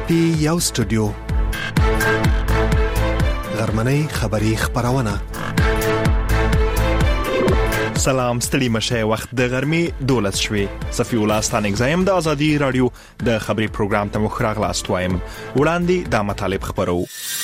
پی یو سټوډیو غرمنۍ خبری خبرونه. سلام ستړي مشه وخت د غرمې 12 شوي. صفی الله ستانګ زایم د ازادي رادیو د خبري پروګرام ته مخراغ لاست وایم. وړاندې د مطالب خبرو.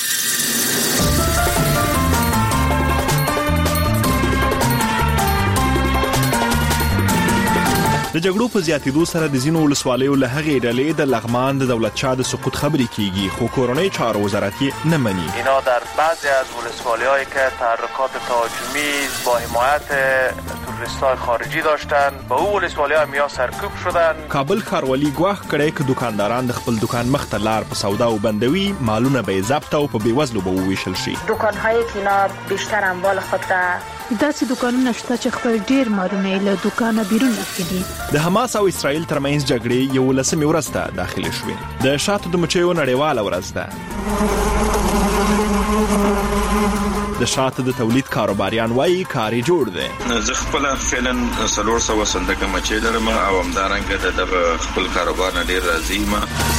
د جګړو په زیاتېدو سره د ځینو ولسوالیو له هغې ډلې د لغمان د دولت شاه د سقوط خبرې کیږي، خو کورنۍ چارو وزارت یې نه مني. اینا در بعضی از ولسوالی‌هایی که تحرکات تهاجمی با حمایت تروریست‌های خارجی داشتن با او ولسوالی‌ها هم یا سرکوب شدن. کابل ښاروالي ګواښ کړی که دکانداران د خپل دکان مخ ته لار په سودا وبندوي، مالونه به یې ضبط او په بېوزلو به وویشل شي. دکان‌های که اینا بیشتر اموال خود ته داسې دکانونه شته چې خپل ډیر مالونه له دکانه بیرون اخلي. د حماس او اسرائیل ترمنځ جګړې 11 ورځ ته داخله شوې. د شاتو د مچیو نړیواله ورځ ده. د شاتو د تولید کاروباریان وایي کاري جوړ دي. زه خپل فعلا 300 صندوق مچي لرم او همدارنګه د خپل کاروبار نه ډیر راضي یم.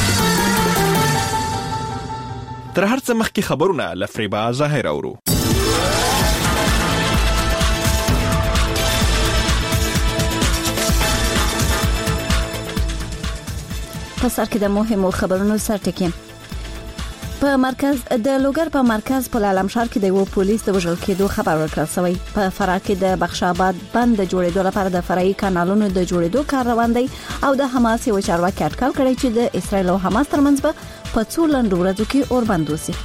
تر هر څه مخکې خبرونه لفریبا ظاهر اورو. په سر کې د مهمو خبرونو سرټکی. په مرکز د لوګر په مرکز په علمشار کې د یو پولیس د وژل کېدو خبر ورکړل شوی. په فراه کې د بخشاباد بند د جوړېدو لپاره د فرعي کانالونو د جوړېدو کار روان دی او د حماس یو چارواکي اټکل کړی چې د اسرائیل او حماس ترمنځ به په څو لنډو ورځو کې اور بند وشي.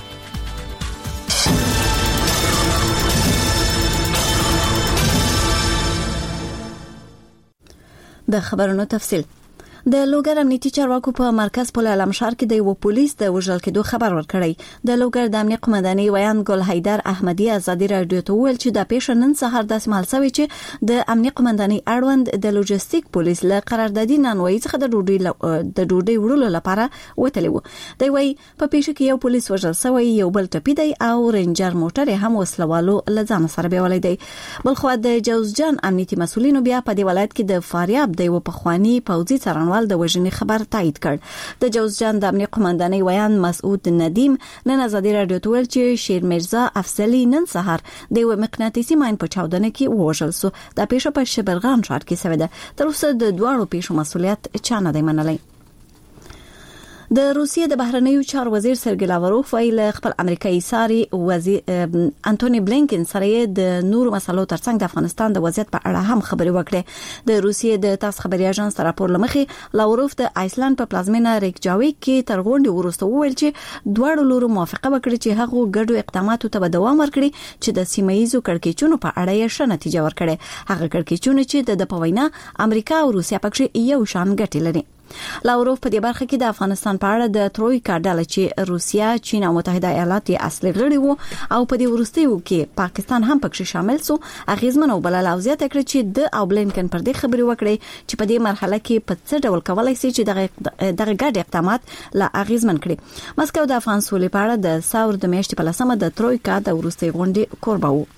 د خبرونو تفصیل. د لوګر امنیتي چارواکو په مرکز په علمشار کې د یو پولیس د وژل کېدو خبر ورکړی. د لوګر د امنیت قومندانۍ ویان ګل حیدر احمدی ازادي رادیو ته ویل چې د پیښه نن سهار د سمال سوي چې د امنیت قومندانۍ اړوند د لوجستیک پولیس له قراردادي نانوي څخه د ډوډۍ وړلو لپاره وتلی و. دوی وایي په پیښه کې یو پولیس وژل شوی، یو بل ټپي دی او رینجر موټر هم وسلوالو لزان سره بیولې دی. بلخو د جوزجان امنیتي مسولینو بیا په دی ولایت کې د فاریاب د یو پخوانی پوځي څارنوال د وژنې خبر تایید کړ. د جوزجان د امنیت قومندانۍ ویان مسعود ندیم نن ازادي رادیو ته ویل چې شیر مرزا افضلی نن سهار د یو مقناطیسي ماین په چاودنه کې وژل شو. دا پیښه په شبرغان ښار کې شوې ده. تر اوسه د دواړو پیښو مسؤلیت چا نه دی منلی. د روسیې د بهرنیو چارو وزیر سرګی لاوروف ویل خپل امریکایي ساري وزیر انټونی بلینکن سره د نور مسلو ترڅنګ د افغانستان د وضعیت په اړه هم خبرې وکړې. د روسیې د تاس خبري اژانس راپور لمخې لاوروف د آیسلند په پلازمینه ریکجاویک کې تر غونډې وروسته وویل چې دواړو لورو موافقه وکړه چې هغه ګډو اقداماتو ته دوام ورکړي چې د سیمایي کړکېچونو په اړه یې ښه نتیجه ورکړي. هغه کړکېچونه چې د پوینا امریکا او روسیا پکې یو شان ګټې لري. لاوروف په دې برخه کې د افغانستان په اړه د ترویکا ډله چې روسیا، چین او متحده ایالات یې اصلي غړي وو او په دې وروستیو کې پاکستان هم پکې شامل سو، اغیزمن او بلل او زیاته کړ چې د بلینکن پر دې خبرې وکړي چې په دې مرحله کې په څه ډول کولای شي چې دغه ګډ اقدامات لا اغیزمن کړي. مسکو د افغان سولې په اړه د ثور د میاشتې په لسمه د ترویکا د وروستي غونډې کوربه وو.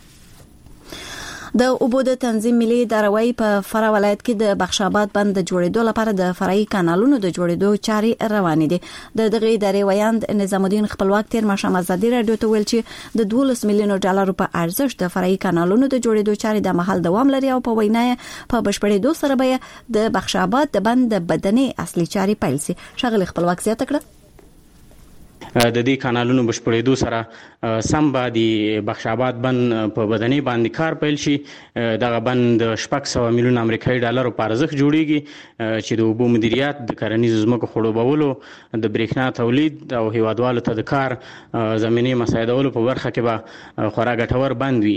د اوبو د تنظیم ملي ادارې په فراه ولایت کې د بخشاباد بند د جوړېدو لپاره د فرعي کانالونو د جوړېدو چارې روانې دي. دغه ادارې ویاند نظام الدین خپلواک تیر ماښام ازادي رادیو ته ویل چې د 12 میلیون ډالرو په ارزښت د فرعي کانالونو د جوړېدو چارې د محل دوام لري او په وینا په بشپړېدو سره به د بخشاباد د بند د بدني اصلي چارې پیل شي. شغل خپلواک زیاته کړه. د دې کانالونو بشپړېدو سره سم به د بخشاباد بند په بدني باندې کار پیل شي. دغه بند 600 میلیون امریکایي ډالرو په ارزښت جوړیږي چې د اوبو مدیریت، د کرنیزو ځمکو خړوبولو، د برېښنا تولید او هیوادوالو ته د کار زمینې مساعدولو په برخه کې به خورا ګټور بند وي.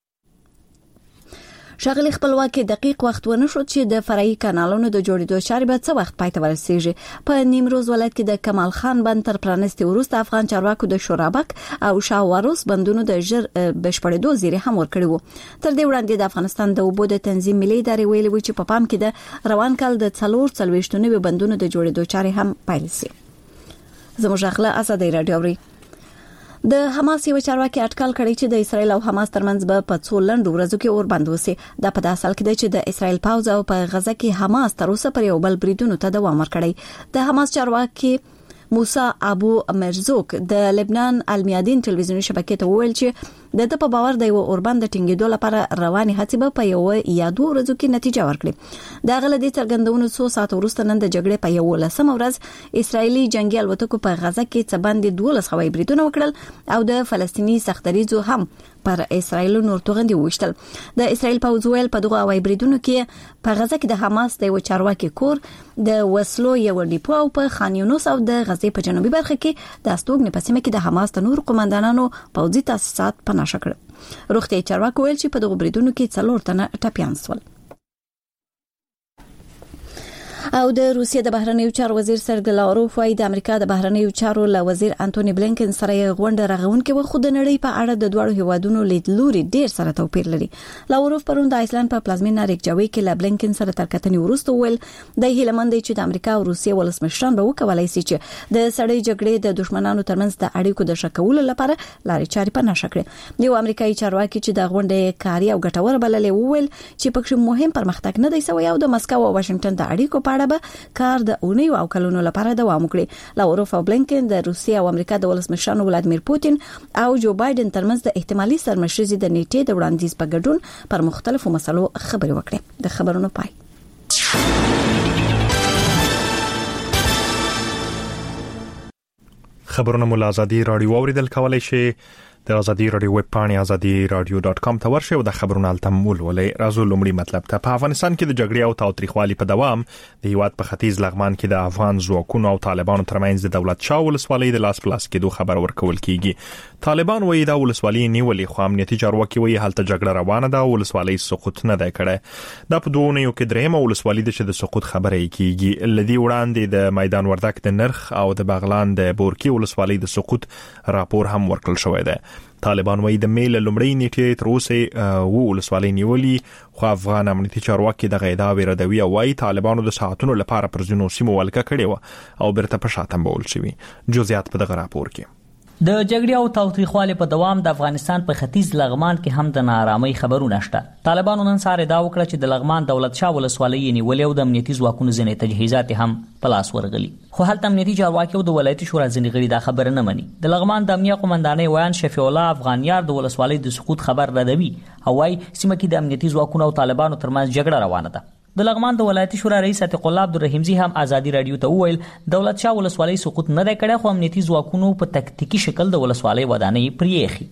شغل خپلواکي دقیق وخت ونه شو چې د فرعي کانالونو د جوړېدو چارې به څه وخت پای ته ورسیږي. په نیمروز ولایت کې د کمال خان بند تر پرانستي وروسته افغان چارواکو د شورابک او شاوروس بندونو د ژر بشپړېدو زیری هم ورکړی وو. تر دې وړاندې د افغانستان د اوبو د تنظیم ملي ادارې ویلي و چې په پام کې د روان کال د 440 بندونو د جوړېدو چارې هم پیل شي. زموږ خپل ازادي رادیو اوري. د حماس یو چارواکي اټکل کړی چې د اسرایل او حماس ترمنځ به په څو لنډو ورځو کې اور بند وشي. دا په داسې حال کې دی چې د اسرایل پوځ او په غزه کې حماس تر اوسه پر یو بل بریدونو ته دوام ورکړی. د حماس چارواکي موسی ابو مرزوق د لبنان المیادین ټلویزیوني شبکې ته وویل چې د په باور د یو اوربند د ټینګېدو لپاره رواني هڅې به په یو یا دوه ورځو کې نتیجه ورکړي. دا غل د څرګندونو 100 ساعت وروسته نن د جګړې په 11مه ورځ اسرایلی جنگي الوتکو په غزه کې څه باندې 12 هوایي بریدونه وکړل او د فلسطینی سختریزو هم پر اسرایل نور توغندي وشتل. د اسرایل پوځ ویل په دغه هوایي بریدونو کې په غزه کې د حماس د چارواکي کور د وسلو یو ډیپو او په خان یونس او د غزې په جنوبي برخه کې د استوګنې په سیمه کې د حماس د نور قومندانانو پوځي تاسیسات په نشه کړ. روغتي چارواکي ویل چې په دغه بریدونو کې 4 تنه ټپيان شول. او د روسیې د بهرنیو چارو وزیر سرګی لاروف وايي د امریکا د بهرنیو چارو له وزیر انټونی بلینکن سره غونډه رغونکې و خو د نړۍ په اړه د دوړو هیوادونو لیدلوري ډیر سره توپیر لري. لاروف پرون د آیسلند په پلازمینه ریکجاویک کې له بلینکن سره تر کتنې وروسته ویل د هیلمند چې د امریکا او روسیې ولسمشران به وکولای شي چې د سړی جګړې د دښمنانو ترمنځ د اړیکو د شکولو لپاره لارې چارې په نشه کړي. یو امریکایي چارواکي چې د غونډې کاري او ګټور بللې وویل چې پکې مهم پرمختګ نه دی سوی او د مسکو او واشنگټن د اړیکو په اړه به کار د اونیو او کلونو لپاره دوام وکړي. لاروف او بلینکن د روسیې او امریکا د ولسمشرانو ولادمیر پوتین او جو بایدن ترمنځ د احتمالي سرمشرزي د نیټې د وړاندیز په ګډون پر مختلفو مسلو خبرې وکړي. د خبرونو پای. خبرونه مو آزادي رادیو اوریدل کولای شي. د آزادي رادیو ویب پاڼې azadi.radio.com ته ورشئ او د خبرونو التمول ولې راځو لومړی مطلب ته. په افغانستان کې د جګړې او تاوتریخوالي په دوام د هیواد په ختیځ لغمان کې د افغان ځواکونو او طالبانو ترمنځ د دولت شاه ولسوالۍ د لاس پلاس کېدو خبر ورکول کیږي. طالبان وایي دا ولسوالۍ نیولې خو امنیتي چارواکي وایي هلته جګړه روانه ده او ولسوالۍ سقوط نه ده کړې. دا په دوه یو کې درېمه ولسوالۍ ده چې د سقوط خبره کیږي. لدی وړاندې د میدان وردک د نرخ او د بغلان د بورکی ولسوالۍ د سقوط راپور هم ورکړل شوی دی. طالبان وایي د میل لومړی نیټې تر اوسه ولسوالۍ نیولې خو افغان امنیتي چارواکي د غیدا ویردوی او وايي طالبانو د ساعتونو لپاره پر ځینو سیمو ولکه کړې و او برته په شاتم بول شوی. جزئیات په دغه راپور کې. د جګړې او تاوتریخوالي په دوام د افغانستان په ختیځ لغمان کې هم د ناارامۍ خبرونه شته. طالبانو نن سهار دا وکړه چې د لغمان دولت شاه ولسوالۍ نیولې او د امنیتي ځواکونو ځینې تجهیزات هم په لاس ورغلي. خو هلته امنیتي چارواکي او د ولایتي شورا ځینې غړي دا خبره نه مني. د لغمان د امنیه قومندانۍ ویان شفیع الله افغانیار د ولسوالۍ د سقوط خبر ردوي او وايي سیمه کې د امنیتي ځواکونو او طالبانو ترمنځ جګړه روانه ده. د لغمان د ولایتي شورا رئیس عتیق الله عبدالرحیمزی هم آزادي رادیو ته وویل دولت شاه ولسوالۍ سقوط نه دی کړی خو امنیتي ځواکونو په تکتیکي شکل د ولسوالۍ ودانۍ پرېښي.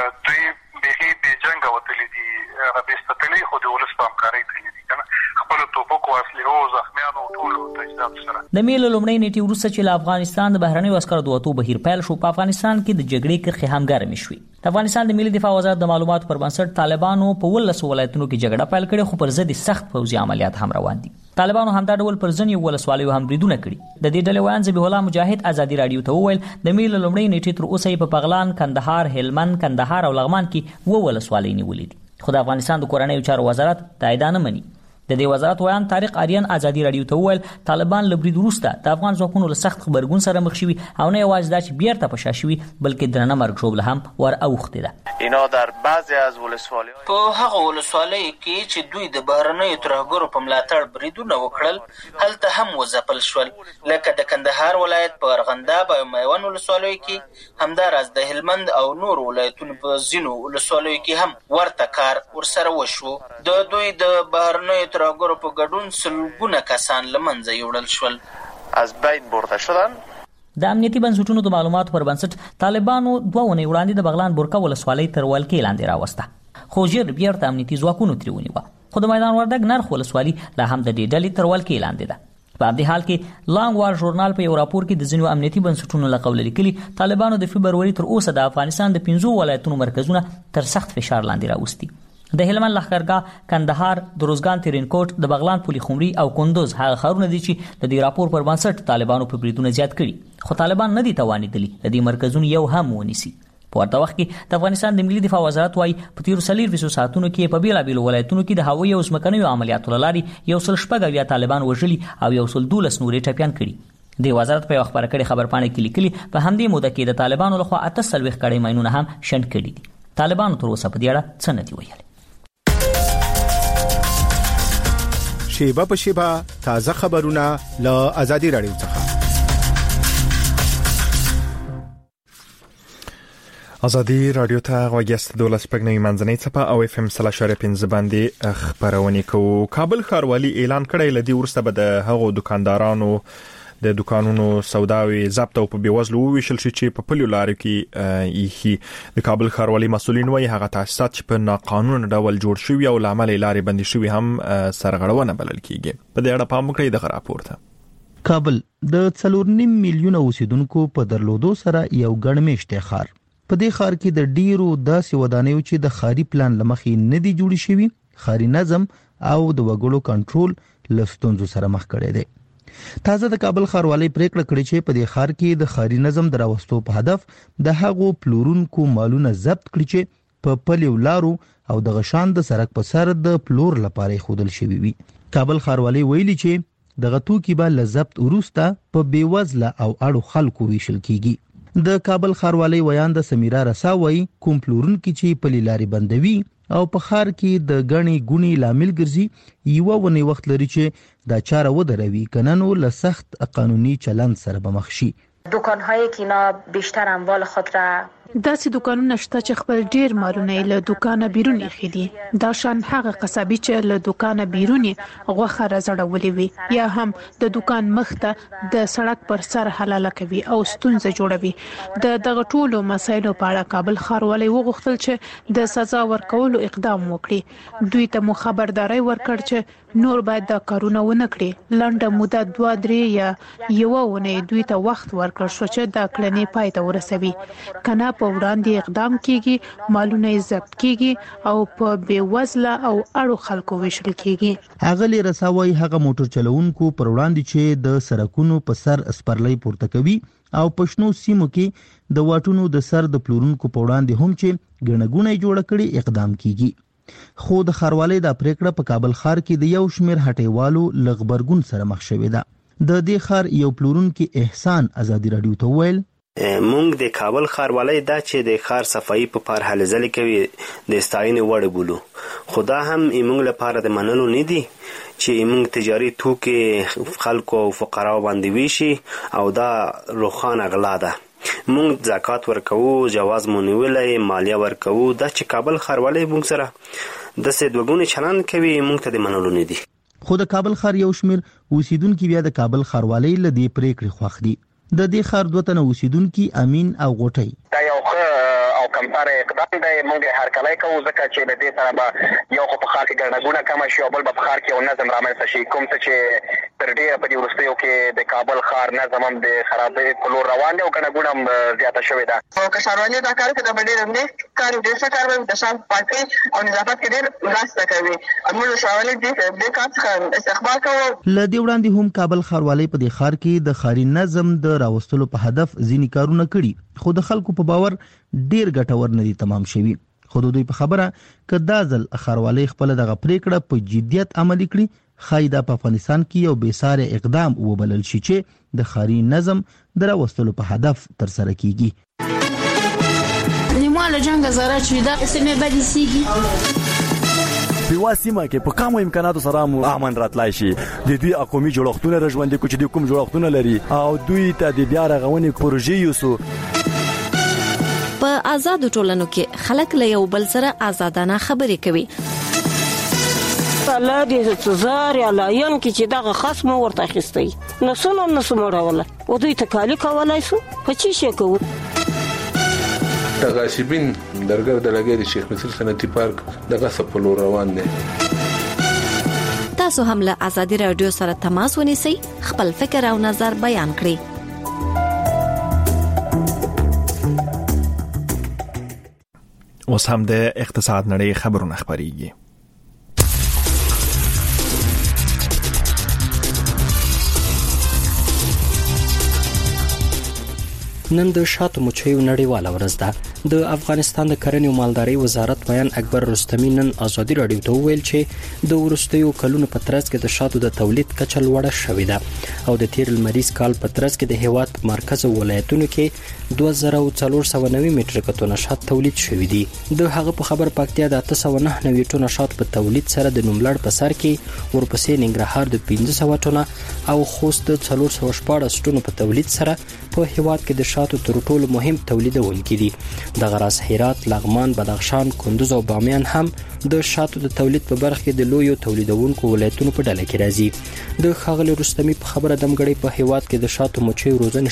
دوی بهي د جنګ وتلي دي هغه بستتلي خو د ولس په همکارۍ تللي دي کنه خپل توپک او اسلحه او زخمیانو ټول تجهیزات سره. د میل لومړی نیټې وروسته چې له افغانستان د بهرنیو عسکرو د وتو بهیر پیل شو په افغانستان کې د جګړې کرښې هم ګرمې شوې. د افغانستان د ملي دفاع وزارت د معلوماتو پر بنسټ طالبانو په 12 ولایتونو کې جګړه پیل کړې خو پر ضد سخت پوځي عملیات هم روان دي. طالبانو هم دا ډول پر ځینې ولسوالیو هم بریدونه کړي. د دې ډلې ویان ذبیح الله مجاهد آزادي رادیو ته وویل د میل لومړی نیټې تر اوسه په بغلان، کندهار، هلمند، کندهار او لغمان کې ولسوالۍ نیولې دي. خو د افغانستان د کورنیو چارو وزارت دا ادعا نه مني. د دې وزارت ویان طارق آریان آزادي رادیو ته وویل طالبان له برید وروسته د افغان ځواکونو له سخت خبرګون سره مخ شوي او نه یوازې دا چې بیرته په شا شوي بلکې درنه مرګ ژوبله هم ور اوښتې ده. اینا در بعضی از ولسوالی په هغه ولسوالیو کې چې دوی د بهرنیو ترهګرو په ملاتړ بریدونه وکړل هلته هم وځپل شول لکه د کندهار ولایت په ارغنداب او میوند ولسوالیو کې همداراز د هلمند او نور ولایتونو په ځینو ولسوالیو کې هم ورته کار ورسره وشو. د دوی د بهرنیو ترهګرو په ګډون سلګونه کسان له منځه یوړل شول از بین برده شدن. د امنیتي بنسټونو د معلوماتو پر بنسټ طالبانو 2 ونې وړاندې د بغلان بورکا ولسوالۍ تر ولکې لاندې راوسته خو ژر بیرته امنیتي ځواکونو ترې ونیوه. خو د میدان وردګ نرخ ولسوالۍ لا هم د دې ډلې تر ولکې لاندې ده. په همدې حال کې لانګ وار ژورنال په یو راپور کې د ځینو امنیتي بنسټونو له قوله لیکلي طالبانو د فبروري تر اوسه د افغانستان د 15 ولایتونو مرکزونه تر سخت فشار لاندې راوستي. د هلمند لښکرګاه، کندهار، د روزګان ترینکوټ، د بغلان پولي خمري او کندوز هغه ښارونه دي چې د دې راپور پر بنسټ طالبانو په بریدونه زیات کړي خو طالبان نه دي توانېدلي د دې مرکزونو یو هم ونیسي. په ورته وخت کې د افغانستان د ملي دفاع وزارت وايي په تیرو 24 ساعتونو کې په بیلابیلو ولایتونو کې د هوایي او ځمکنیو عملیاتو له لارې 114 طالبان وژلي او 112 نورې ټپیان کړي. د وزارت په خبره کړي خبرپاڼه کې لیکلي په همدې موده کې د طالبانو لخوا 48 کړي ماینونه هم شنډ کړي دي. طالبانو تر اوسه په دې اړه څه نه دي ویلي. شیبه په شیبه تازه خبرونه له آزادي رادیو څخه. ازادي رادیو ته غوښتل د ولس پګنې منځنۍ صفه او اف ام /5 باندې خبرونه کوي. کابل ښاروالي اعلان کړی لدی ورسته به د هغو دکاندارانو د دکانونو سوداوي ضبط او په بیوزلو ویشل شي چې په پلیو لارو کې یخي. د کابل ښاروالي مسولین وایي هغه تاسیسات چې په ناقانونه ډول جوړ شوی او لامل لارې بندي شوی هم سرغړونه بلل کیږي. په دې اړه پام وکړئ د راپورته. کابل د 4.5 میلیونه اوسیدونکو په درلودو سره یو ګڼمېشته ښار. په دې ښار کې د ډیرو داسې ودانیو چې د ښاري پلان لمخې نه دي جوړ شوي، ښاري نظم او د وګړو کنټرول لستونزو سره مخ کړي دي. تازه د کابل ښاروالۍ پریکړه کړې چې په دې ښار کې د ښاري نظم دراوستو په هدف د هغو پلورونکو مالونه ضبط کړي چې په پلیو لارو او د غشان د سړک په سر د پلور لپاره خودل شوی وي. کابل ښاروالۍ ویلي چې د غتوکی به لضبط وروسته په بیوزله او اړو خلکو ویشل کیږي. د کابل ښاروالۍ ویاند سمیرا رساوي کوم پلورونکو چې په لارې بندوي او په ښار کې د غني ګونی لامل ګرځي یو ونی وخت لري چې دا چاره ودروي کننو له سخت قانوني چلند سره به مخ شي. دکان‌هایی که اینا بیشتر اموال خود را داسې دکانونه شته چې خپل ډیر مالونه له دکانه بیرون اخیدي. دا شان هغه قصابي چې له دکانه بیرون غوخه راځړولې وي یا هم د دکان مخ ته د سړک پر سر حلاله کوي او ستونزه جوړوي. د دغه ټولو مسایلو په اړه کابل ښاروالۍ وغوښتل چې د سزا ورکولو اقدام وکړي. دوی ته مو خبرداري ورکړ چې نور باید دا کارونه ونه کړي. لنډه موده 2-3 یا یو ونه دوی ته وخت ورکړ شو چې دا کړنې پای ته ورسوي. کنه په وړاندې اقدام کیږي، مالونه ضبط کیږي او په بیوزله او اړو خلکو ویشل کیږي. اغلی رساوي هغه موټر چلوونکو پر وړاندې چې د سړکونو په سر اسپرلۍ پورته کوي او پښنو سیمو کې د واټونو د سر د پلورونکو په وړاندې هم چې ګڼګونې جوړ کړي اقدام کیږي. خو د ښاروالۍ د پریکړه په کابل ښار کې د یو شمیر هټیوالو لغبرګون سره مخ شوې ده. د دې ښار یو پلورونکو احسان ازادي رادیو ته ویل مونږ د کابل ښاروالۍ دا چې د ښار صفایي په پار هلې ځلې کوي د ستاینې وړ بولو. خدا هم موږ لپاره د منلو نه دي چې موږ تجاري توکي خلکو او فقراو باندې ویشي او دا روخانه غلا ده. موږ زکات ورکوو، جواز مو نیولای، مالیه ورکوو. دا چې کابل ښاروالۍ موږ سره د سدوګونې چلند کوي موږ ته د منلو نه دي. خو د کابل ښار یو شمیر اوسیدونکو بیا د کابل ښاروالۍ لدی پریکړې خوښ دي. د دې ښار دوه تنه اوسیدونکو امین او غوټي دا یو او کمپاره اقدام دی. موږ هر کله کوو ځکه چې د دې سره به یو خو په ښار کې ګڼګونه کم شي او بل په ښار کې یو نظم رامنځته شي. کوم څه چې تر ډیره په دې وروستیو کې د کابل ښار نظم هم د خرابې په لور روان دی او ګڼګونه هم زیاته شوې ده. او که ښاروالۍ دا کار کوي د ډېر نه کار ډېر څه کار د شان پاکي او نظافت کې ډېر مرسته کوي. موږ ښاروالۍ دې کار څخه استقبال کوو. لدی وړاندې هم کابل ښاروالۍ په دې ښار کې د ښاري نظم د راوستلو په هدف ځینې کارونه کړي، خو د خلکو په باور ډیر ګټور نه دي تمام شوي. خو دوی په خبره ک دا ځل ښاروالۍ خپل دغه پریکړه په جديت عملي کړي. خایدا په افغانستان کې یو بیساره اقدام وبلل شي چې د ښاري نظم دراوستلو په هدف تر سره کیږي. نیماله جنگ زاره چې دا سیمه بدی سیږي په واسمه کې په کوم امکاناتو سره مو امن راتلای شي. د دوی اقومي جوړښتونه رژوندې کوي چې د کوم جوړښتونه لري او دوی ته د بیا رغونې پروژې یوسو. په آزاد ټولنو کې خلک له یو بل سره آزادانه خبرې کوي. الله دې څزار یا لاین کې چې دغه خصم ورته اخیستي نو څنګه نو سموروله او دوی تکالی کولای شو په چی شي کوو. تغاشبین درګر د لګي د شیخ مسعود صنعتي پارک دغه سپلو روان دي. تاسو هم له آزادي رادیو سره تماس ونیسئ، خپل فکر او نظر بیان کړئ. اوس هم د اقتصاد نړۍ خبرونه خبريږي. نن د شاتو مچیو نړیواله ورځ ده. د افغانستان د کرنې او مالدارۍ وزارت ویان اکبر رستمی نن آزادي رادیو ته ویل چې د ورستیو کلونو په ترڅ کې د شاتو د تولید کچه لوړه شوې ده او د تیر لمریز کال په ترڅ کې د هیواد مرکز ولایتونو کې 2490 میټریک ټن شات تولید شوې دي. د هغه په خبر پکتیا د 809 ټن شات په تولید سره د نوملړ په سر کې، ورپسې ننګرهار د 1500 ټن او خوست د 414 ټن په تولید سره په هیواد کې د شاتو تر ټولو مهم تولیدونکي دي. د غراس هرات، لغمان، بدخشان، کندوز او بامیان هم د شاتو د تولید په برخه کې د لویو تولیدونکو ولایتونو په ډله کې راځي. د ښاغلي رستمي په خبره دمګړی په هیواد کې د شاتو مچۍ روزنې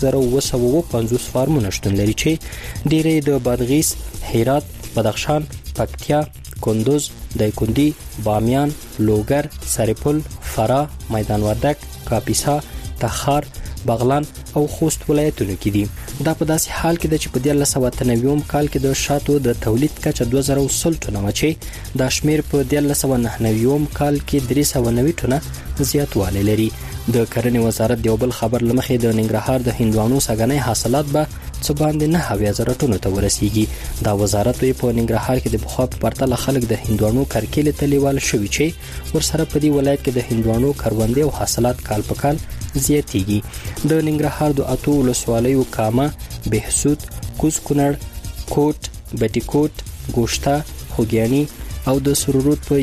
4950 فارمونه شتون لري چې ډېری د بادغیس، هرات، بدخشان، پکتیا، کندوز، دایکندي، بامیان، لوګر، سرپل، فراه، میدان وردګ، کاپیسا، تخار، بغلان او خوست ولایتونو کې دي. دا په داسې حال کې ده چې په 1993 کال کې د شاتو د تولید کچه 2010 ټنه و چې دا شمیر په 1999 کال کې 390 ټنه زیاتوالی لري. د کرنې وزارت د یو بل خبر لمخې د ننګرهار د هندوانو سګنۍ حاصلات به څه باندې 9000 ټنو ته ورسیږي. دا وزارت په ننګرهار کې د بخوا په پرتله خلک د هندوانو کرکیلې ته لیوال شوي چې ورسره په دې ولایت کې د هندوانو کروندې او حاصلات کال په کال زیاتیږي. د ننګرهار د اتو ولسوالیو کامه، بهسود، کوز کونړ، کوټ، بټیکوټ، ګوشته، خوګیانی او د سرورود په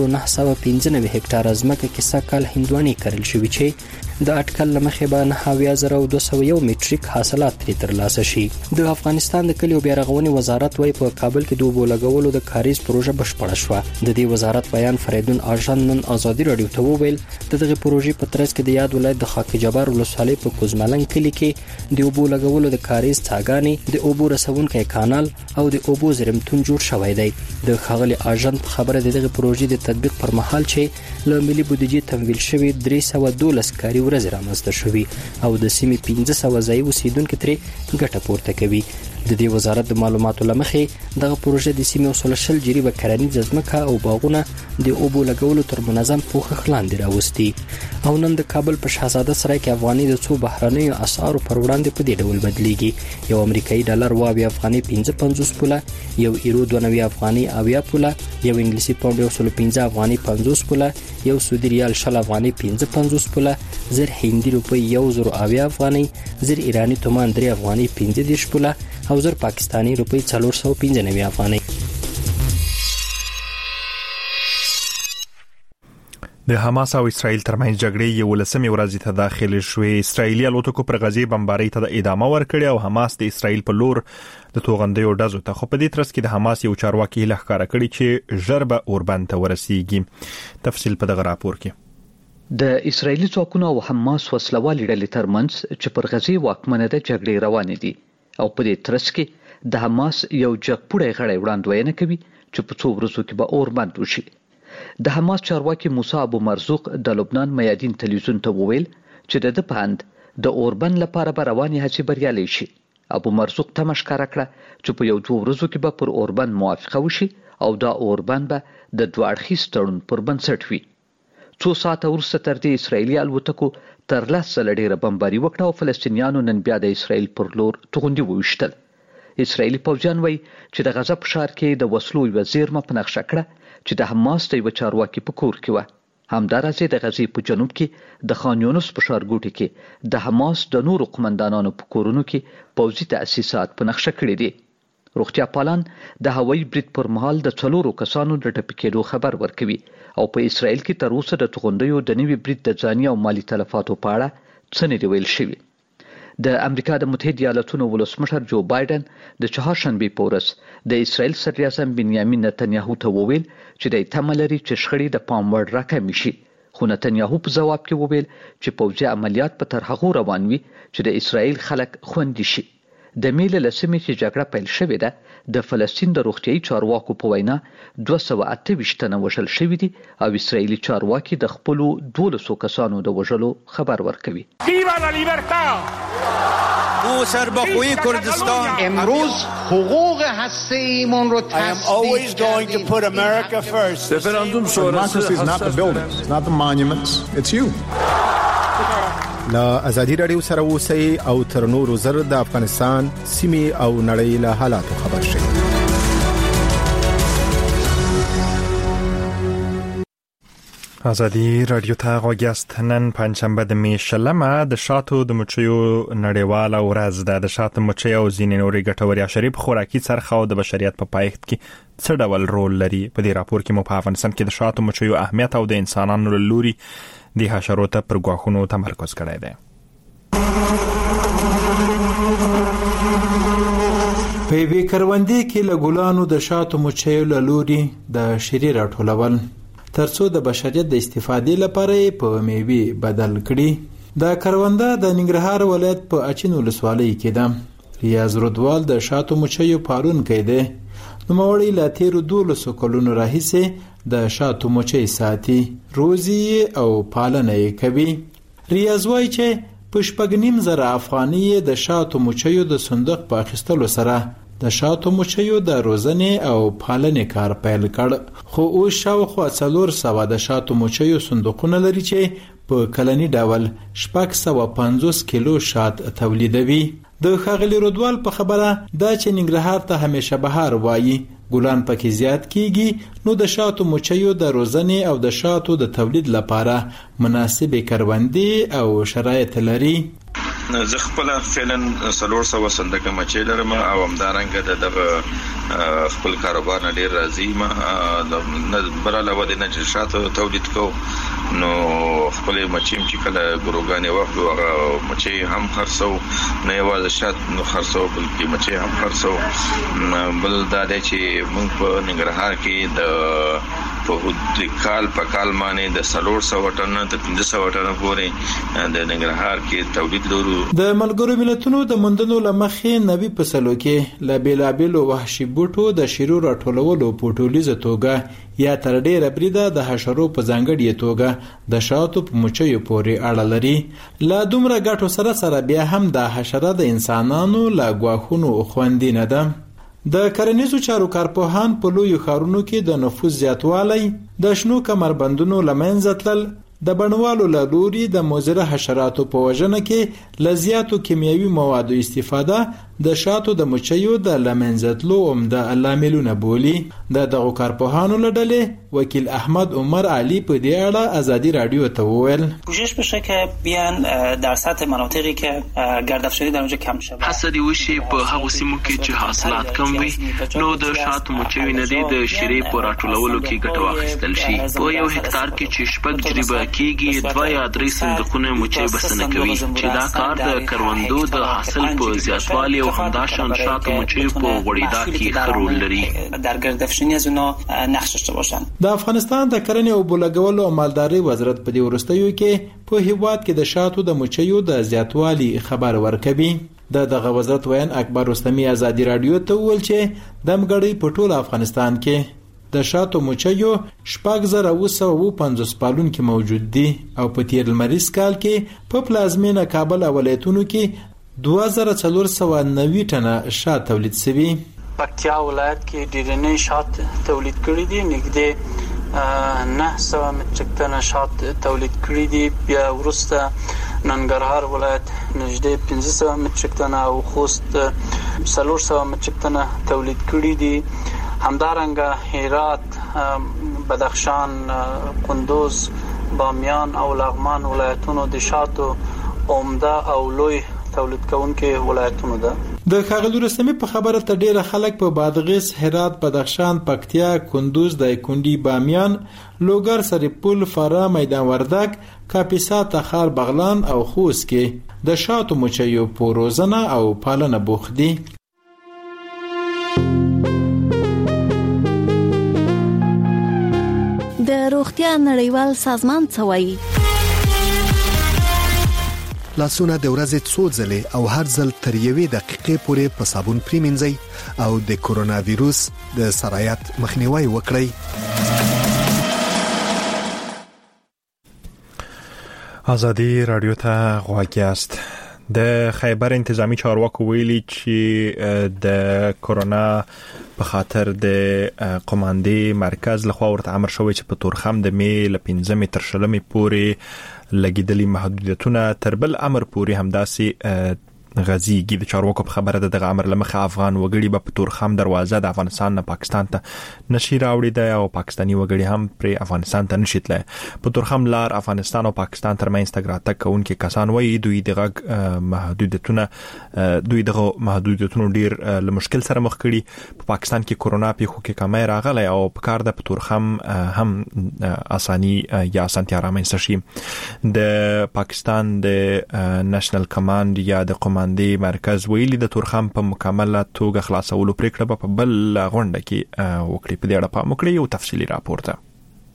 1995 هکټار ځمکه کې سکهال هندواني کرل شوي چې د اټکل لمخې به 9201 میټریک حاصلات ترې ترلاسه شي. د افغانستان د کلیو بیا رغونې وزارت وايي په کابل کې د اوبو لګولو د کاریز پروژه بشپړه شوه. د دې وزارت بیان فریدون آژان نن ازادي رادیو ته وویل دغه پروژې په ترڅ کې د یاد ولایت د خاک جبار ولسوالۍ په کوزملنګ کلی کې د اوبو لګولو د کاریز څاګانې، د اوبو رسونکي کانال او د اوبو زیرمتون جوړ شوی دی. د ښاغلي آژان په خبره دغه پروژې د تطبیق پر مهال چې له ملي بودیجې تمویل شوی 312 کاري ورځې رامنځته شوي او د سیمې 1500 ځایي اوسیدونکو ترې ګټه پورته کوي. د دې وزارت د معلوماتو لمخې دغه پروژه د سیمې 30 جریبه کرنیزه ځمکه او باغونه د اوبو لګولو تر منظم پوښښ لاندې راوستي. او نن د کابل په شاهزاده سرای کې افغاني د څو بهرنیو اسعارو پر وړاندې په دې ډول بدلیږي. یو امریکایي ډالر 20 افغاني 55 پوله، یو ایرو 92 افغاني 80 پوله، یو انګلیسي پاونډ 115 افغاني 50 پوله، یو سعودي ریال 60 افغاني 55 پوله، زر هندي روپی 1080 افغاني، زر ایرانی تومان 3 افغاني 15 پوله او زر پاکستانی روپی 495 افغاني. د حماس او اسرائیل ترمنځ جګړې یو لسمې ورځې ته داخل شوې. اسرائیلي الوتکو پر غزې بمبارۍ ته ادامه ورکړې او حماس د اسرائیل په لور د توغندیو ډزو ته خو په دې ترڅ کې د حماس یو چارواکي لښکاره کړی چې ژر به اوربند ته ورسیږي. تفصیل په دغه راپور کې. د اسرائیلي ځواکونو او حماس وسلوالې ډلې ترمنځ چې پر غزې واکمنه ده جګړې روانې دي او په دې ترڅ کې د حماس یو جګپوړی غړی وړاندوینه کوي چې په څو ورځو کې به اوربند وشي. د حماس چارواکي موسی ابو مرزوق د لبنان میادین تلویزیون ته وویل چې د پاند د اوربند لپاره به رواني هڅې بریالي شي. ابو مرزوق تمه ښکاره کړه چې په یو دوه ورځو کې به پر اوربند موافقه وشي او دا اوربند به د دوه اړخیز تړون پر بنسټ وي. څو ساعته وروسته تر دې اسرائیلي الوتکو تر 10 ځله ډیره بمباري وکړه او فلسطینیانو نن بیا د اسرائیل پر لور توغندي وویشتل. اسرائیلي پوځیان وایي چې د غزه په ښار کې د وسلو یوه زیرمه په نقشه کړه چې د حماس د یو چارواکي په کور کې و. همدارسې د غزې په جنوب کې د خان یونس په ښارګوټي کې د حماس د نورو قومندانانو په کورونو کې پوځي تأسیسات په نقشه کړي دي. روغتیا پالان د هوایي برید پر مهال د 4 کسانو د ټپي کېدو خبر ورکوي او په اسرائیل کې تر اوسه د توغندیو د نوي برید د ځاني او مالی تلفاتو په اړه څه نه دی ویل شوي. د امریکا د متحده ایالاتونو ولسمشر جو بایدن د چهارشنبه په ورځ د اسرائیل صدر اعظم بنیامین نتنیاهو ته وویل چې د تمه لري چې شخړې د پام وړ راکمې شي. خو نتنیاهو په جواب کې وویل چې پوځي عملیات په تر هغه روان وي چې د اسرائیل خلک خوندي شي. د میل لسمې چې جګړه پیل شوې ده د فلسطین د روغتيایي چارواکو په وینا 228 تنه وژل شوي دي او اسرائیلي چارواکي د خپل 1200 کسانو د وژلو خبر ورکوي. ویوا لا لیبرتا! او سربخوی کردستان امروز حقوق هسته‌ایمون رو تثبیت کردیم. Referendum sonrası is not the buildings, it's not the monuments, it's you. لا ازادي رادیو سره اوسئ او تر نورو زر د افغانستان سیمې او نړۍ له حالاتو خبر شئ. ازادي رادیو ته غوږیاست. نن پنځشنبه د می شلمه د شاتو د مچیو نړیواله ورځ ده. د شاتو مچۍ او ځینې نورې ګټورې حشرې په خوراکي څرخ او د بشریت په پایښت کې څه ډول رول لري. په دې راپور کې مو په افغانستان کې د شاتو مچیو اهمیت او د انسانانو له لوري د حشرو ته پر غواخونو تمرکز کړی دی. په په یوې کروندې کې له ګلانو د شاتو مچیو له لوري د شیرې راټولول ترڅو د بشریت د استفادې لپاره په میوې بدل کړي. دا کرونده د ننګرهار ولایت په اچین ولسوالۍ کې ده. ریاض رودوال د شاتو مچیو پالونکی دی. نوموړی له تیرو 12 کلونو راهیسې د شاتو مچۍ ساتي، روزي او پالنه یې کوي. ریاض وایي چې په 6.5 افغانۍ د شاتو مچیو د صندوق په اخیستلو سره د شاتو مچیو د روزنې او پالنې کار پیل کړ. خو اوس شاوخوا 400 د شاتو مچیو صندوقونه لري چې په کلنی ډول 650 کیلو شات تولیدوي. د ښاغلي رودوال په خبره دا چې ننګرهار ته همیشه بهار وایي، ګلان پکې زیات کیږي، نو د شاتو مچیو د روزنې او د شاتو د تولید لپاره مناسبې کروندې او شرایط لري. زه خپل فعلا 400 صندوق مچۍ لرم او همدارنګه دغه خپل کاروبار نه ډیر راضي ما د بل علاوه د نه شاتو تولید کو نو خپل مچیم چې کله ګروګانې وخت هغه مچۍ هم خرڅو، نه یوازې شات نو خرڅو بلکې مچۍ هم خرڅو. بل دا دی چې موږ په ننګرهار کې د په کال په کال باندې د 400 ټن ته 500 ټن پورې د ننګرهار کې تولید لرو. د ملګرو ملتونو د مندنو لمخې نوي فصلو کې لا بیلابیلو وحشي بوټو د شیرو راټولولو په ټولیزه توګه یا تر ډیره بریده د حشرو په ځانګړي توګه د شاتو په مچیو پورې اړه لري. لا دومره ګټو سره بیا هم د حشره د انسانانو لا غواخونو خوندې نه ده. د کرنیزو چارو کارپوهان په لویو ښارونو کې د نفوذ زیاتوالی، د شنو کمربندونو له منځه تلل، د بڼوالو له لوري د مضره حشراتو په وژنه کې له زیاتو کیمیاوي موادو استفاده د شاتو د مچیو د له منځه تلو عمده لاملونه بولي. د دغو کارپوهانو له ډلې وکیل احمد عمر علي په دې اړه ازادي رادیو ته وویل: کوشش بشه که بیان در سطح مناطقی که گردافشاری در اونجا کم شود. حسدی وشي په هغه سیمو کې چې حاصلات کم وي نو د شاتو مچیو نه د شیرې په راټولولو کې ګټه واخیستل شي. په یو هکتار کې چې شپږ جریبه کېږي 2 یا 3 صندوقونه مچۍ بسنه کوي چې دا کار د کروندو د حاصل په زیاتوالي او همداشان شاتو مچۍ په غوړېدا کې ښه رول لري. در گردافشانی از اونا نقش داشته باشن. د افغانستان د کرنې او بولګولو او مالدارۍ وزارت په دې ورستیو کې په هیواد کې د شاتو د مچیو د زیاتوالي خبر ورکوي. دغه وزارت وین اکبر رستمی ازادي رادیو ته وویل چې د مګړۍ په ټول افغانستان کې د شاتو مچیو 6,950 پالونکي موجود دي او په تیر لمریز کال کې په پلازمینه کابل او ولایتونو کې 2490 ټنه شات تولید شوي. پکتیا ولایت کې ډیرنې شات تولید کړي دي، نږدې 900 متریک ټنه شات تولید کړي دي. بیا ورسته ننګرهار ولایت نږدې 500 متریک ټنه او خوست 400 متریک ټنه تولید کړي دي. همدارنګه هرات، بدخشان، کندوز، بامیان او لغمان ولایتونو د شاتو عمده او لوی تولید کوونکې ولایتونه ده. د ښاغلي رستمي په خبره ته ډیره خلک په بادغیس، هرات، بدخشان، پکتیا، کندوز، دایکنډي، بامیان، لوګر، سرپل، فراه، میدان وردګ، کاپیسا، تخار، بغلان او خوست کې د شاتو مچیو په روزنه او پالنه بوخت دي. د روغتیا نړیوال سازمان څه وایي؟ لاسونه د ورځې څو ځلې او هر ځل تر 1 دقیقې پورې په صابون پریمنځئ او د کورونا وایروس د سرایت مخنیوي وکړئ. ازادي رادیو ته غواړی است. د خیبر انتظامی چارواکو ویلي چې د کورونا په خاطر د قوماندې مرکز لخوا ورته امر شوی چې په تورخم د می ل 15 تر 20 پورې لګیدلي محدودیتونه تر بل امر پورې همداسي غزيږي. د چارواکو په خبره ده دغه امر لمخه افغان وګړي په تورخم دروازه د افغانستان نه پاکستان ته نشي راوړي ده او پاکستاني وګړي هم پر افغانستان ته نشي تلای. په تورخم لار افغانستان او پاکستان ترمنځ تګ راتګ کوونکي کسان وایي دوی دغه محدودیتونه ډیر له مشکل سره مخ کړي. په پاکستان کې کورونا پیښو کې کمای راغلی او په کار د تورخم هم اساني یا اسانتیا رامنځته شي. د پاکستان د نېشنل کمانډ یا د قوماندې وړاندې مرکز ویلي د تورخم په مکمله توګه خلاصولو پریکړه په بل غونډه کې وکړي. په دې اړه پام وکړئ یو تفصیلي راپور ته.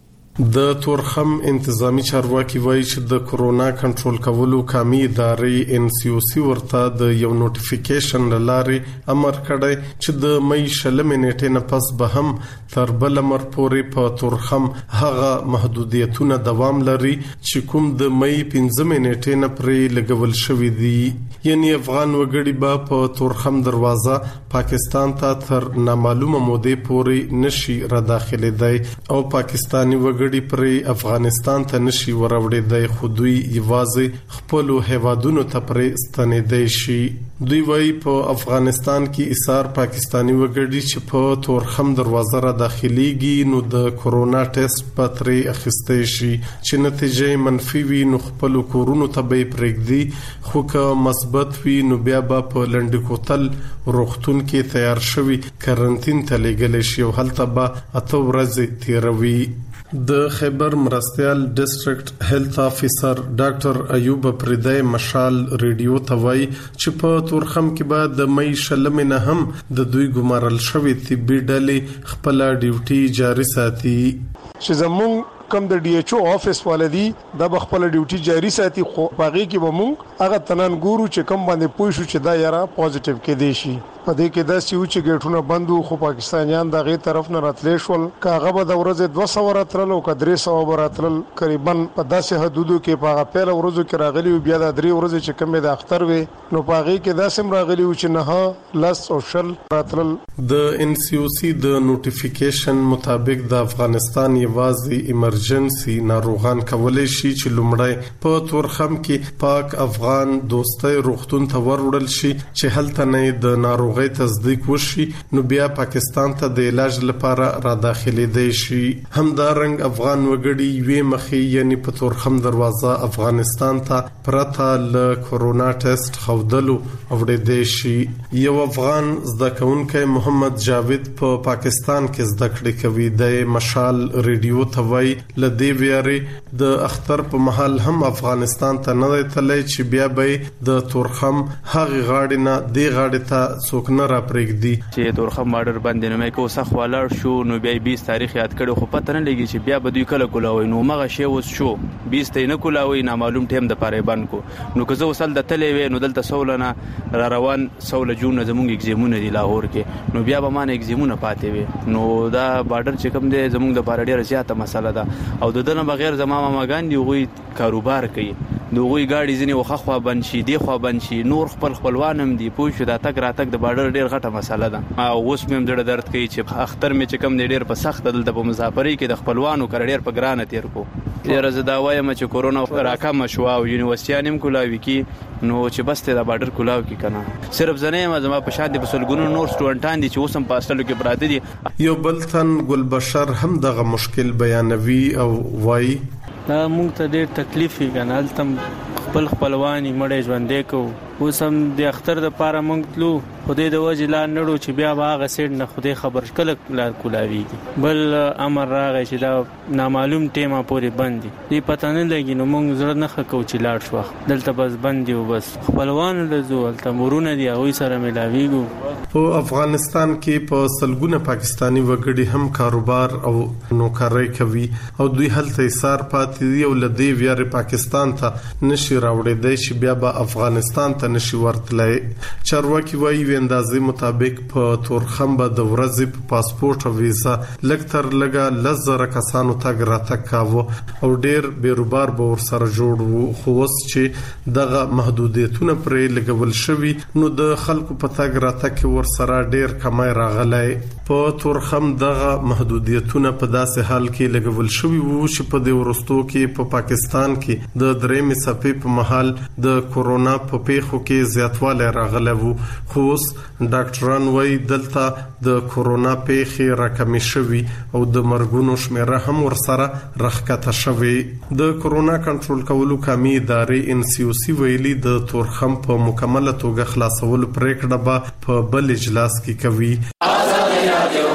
د تورخم انتظامی چارواکي وایي چې د کورونا کنټرول کولو قومي ادارې NCOC ورته د یو نوټیفیکیشن لارې امر کړی چې د مې 20 نیټې نه پس به هم تر بل امر پورې په تورخم هغه محدودیتونه دوام لري چې کوم د مې 15 نیټې نه پرې لګول شوې دي. یعنی افغان وګړي به په تورخم دروازه پاکستان ته تر نامعلومه مودې پورې نشي را داخليدای او پاکستاني وګړي پر افغانستان ته نشي وروړېدای، خو دوی یوازې خپل هیوادونو ته پر ستنېدای شي. دوی وايي په افغانستان کې ایثار پاکستاني وګړي چې په تورخم دروازه را داخليږي نو د کورونا ټیسټ پترې اخیستې شي چې نتیجه منفي وي نو خپل کورونو ته به پرېږدي، خو که مثبت وي نو بیا به په لنډکوتل روغتون کې تیار شوی کرنټین ته لېږل شي او هلته به 8 ورځې تیروي. د خیبر مرستیال ډیسټریکټ هیلث افیسر ډاکټر ایوب پردای مشال ریډیو ته وایي چې په تورخم کې به د مې 20 نه هم د دوی ګمارل شوی طبي ډلې خپل ډیوټي جاري ساتي. چې زموږ کم د DHO افیس والدي د خپل ډیوټي جاري ساتي، خو باغې کې به مونږ هغه تنان ګورو چې کم باندې پوه شو چې دا یاره پوزټیو کې دی شي. په دې کې د سیو چې ګټونه بندو خو پاکستانیان د غي طرف نه راتلې شول، کاغه به د ورځې 200 راتلل او 300 راتلل، تقریبا په داسې حدودو کې په پیل ورځو کې راغلي او بیا د 3 ورځې چې کم د اختر وي نو پاغي کې داسې راغلي او چې نه لس او شل راتلل. د NCOC د نوټیفیکیشن مطابق د افغانستان یوازې ایمرجنسي ناروغان کولای شي چې لومړی په تورخم کې پاک افغان دوستۍ روغتون ته وروړل شي چې هلته نه د ناروغي تصدیق وشي نو بیا پاکستان ته د علاج لپاره را داخليدای شي. همدارنګ افغان وګړي وی مخې یعنی په تورخم دروازه افغانستان ته پرته ل کورونا ټیسټ خودلو اوړېدای شي. یو افغان زده کوونکی محمد جاوید په پاکستان کې زده کړې کوي. د مشال ریډیو ته وایي لدی ویاري د اختر په محل هم افغانستان ته نه تللی چې بیا به د تورخم هغه غاړې نه دی غاړې ته څوک نه را پرېږدي چې تورخم بارډر باندې نه مې کو سخ ولاړ شو نو بیا 20 تاریخ یاد کړو، خو پته نه لګي چې بیا به دوی کله کولاوي نو مغه شی وس شو 20 ته نه کولاوي نامعلوم ټیم د پاره باندې کو نو که زه وصل د تلې وې نو دلته سولنه را روان 16 جون زموږ ایگزیمونه دی لاهور کې نو بیا به مان ایگزیمونه پاتې وي نو دا بارډر چې کوم دی زموږ د پاره ډیره زیاته مسله ده او ددنه بغیر زما ماګان دی غوي کاروبار کوي دوی گاډي ځنی وخخوا بند شي دی خو بند شي نور خپلوانم دی پوه شو دا تک را تک د بارډر ډیر غټه مسله ده او اوس مې ډېر درد کوي چې اختر مې چې کم ډیر په سخت دلته په مسافرۍ کې د خپلوانو کړ ډیر په ګرانه تیر کو یاره زه دا وایم چې کورونا راکم شو او یونیورسيټي هم کولاوي کی نو چې بس ته د بارډر کولاو کی کنه صرف زنه ما په شان دي په سلګونو نور سټوډنټان دي چې اوسم په اصلو کې پراته دي. یو بلتن ګلبشر هم دغه مشکل بیانوي او وای دا مونږ ته ډېر تکلیف یې کنه التم خپلوانی مړې ژوندې کو اوسم د اختر د پاره مونږ تلو خدای د وجه لا نړو چې بیا هغه سیټ نه خدای خبر کله لا کولاویږي بل امر راغی چې دا نامعلوم ټیمه پورې بندي دی پته نه لګي نو مونږ زړه نه خکو چې لاړ شو دلته بس بندي او بس خپلوان له زول تمرونه دی او سره ملاویږي. په افغانستان کې په سلګونه پاکستانی وګړي هم کاروبار او نوکرۍ کوي او دوی هلته ایثار پاتې دي او لدی ویار پاکستان ته نشي راوړېدای چې بیا به افغانستان ته نشي ورتلای. چارواکي وایي اندازې مطابق په تورخم به د ورځې په پاسپورت او ویزا لکتر لګا لزر کسانو تاګ راتګ کاوه او ډیر بیروبار به ور سره جوړ وو خو اوس چې دغه محدودیتونه پرې لګول شوی نو د خلکو په تاګ راتګ ور سره ډیر کمای راغلی. په تورخم دغه محدودیتونه په داسې حال کې لګول شوی وو چې په د ورستو کې په پاکستان کې د درېمې څپې په محل د کورونا په پیښو کې زیاتوالی راغلی وو خو ډاکټران وایي دلته د کورونا پیښې راکمې شوي او د مرګونو شمیره هم ورسره راښکته شوې. د کورونا کنټرول کولو قومي ادارې NCOC ویلي د تورخم په مکمله توګه خلاصولو پریکړه به په بل اجلاس کې کوي.